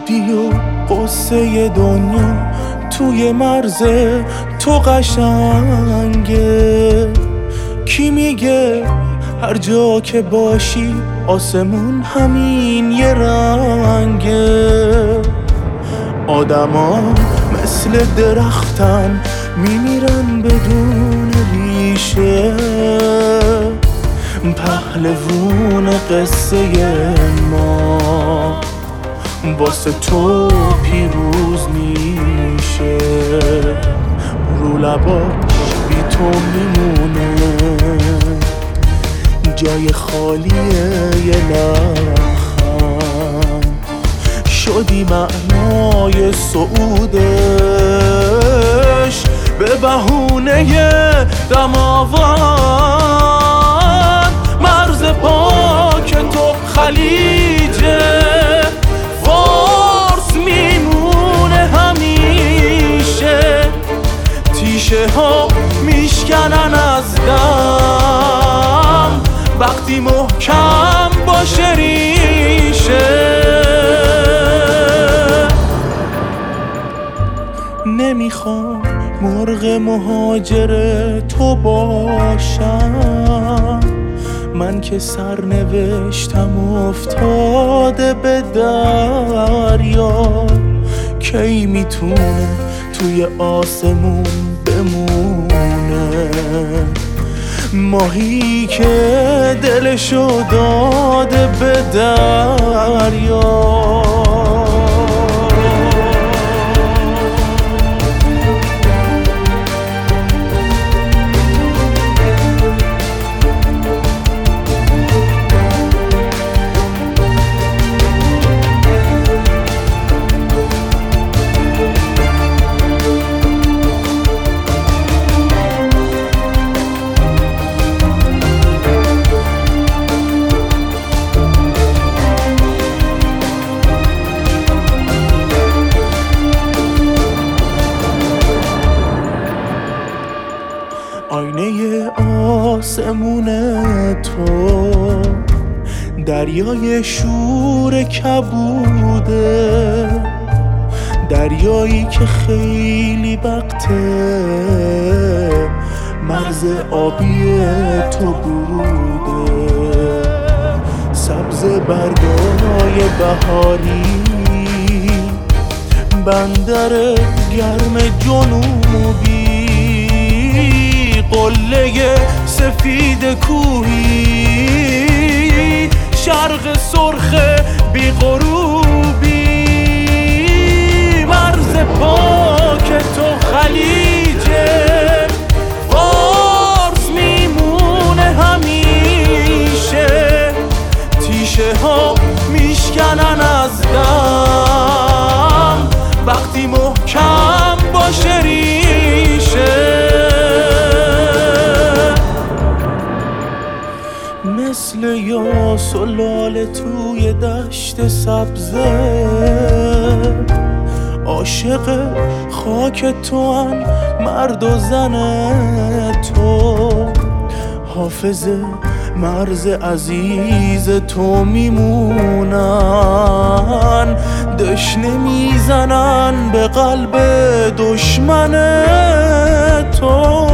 شادی و قصه دنیا توی مرز تو قشنگه. کی میگه هر جا که باشی آسمون همین یه رنگه؟ آدما مثل درختن میمیرن بدون ریشه، پهلوون قصه ما واسه تو پیروز میشه. رو لباش بی تو میمونه جای خالیه یه لبخند، شدی معنای صعودش به بهونه دماوند. مرز پاک تو خلیجه، فارس میمونه همیشه. تیشه ها میشکنن از دم وقتی محکم باشه ریشه. نمیخوام مرغ مهاجر تو باشم، من که سرنوشتم افتاده به دریا. کی میتونه توی آسمون بمونه ماهی که دلشو داده به دریا؟ آینه آسمون تو دریای شور کبوده، دریایی که خیلی وقته مرز آبی تو بوده. سبز برگای بهاری، بندر گرم جنوبی، قله سفید کوهی، شرق سرخ بی غروبی. مرز پاک تو خلیجه، فارس میمونه همیشه. تیشه ها میشکنن از دم وقتی محکم باشه ریشه. مثل یاس و لاله توی دشت سبزه، عاشق خاک تو ان مرد و زن تو. حافظ مرز عزیز تو میمونن، دشنه میزنن به قلب دشمن تو.